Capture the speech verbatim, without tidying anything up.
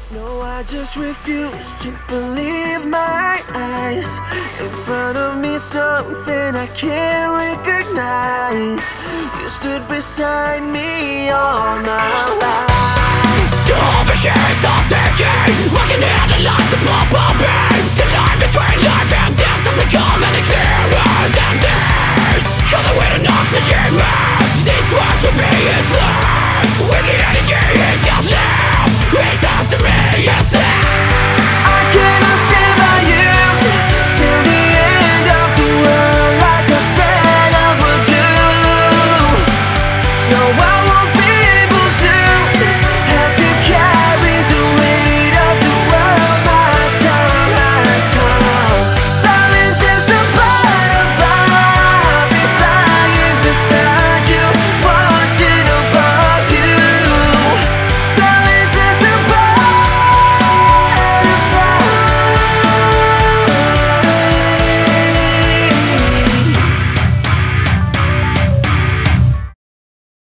No, I just refuse to believe my eyes. In front of me, something I can't recognize. You stood beside me all my life.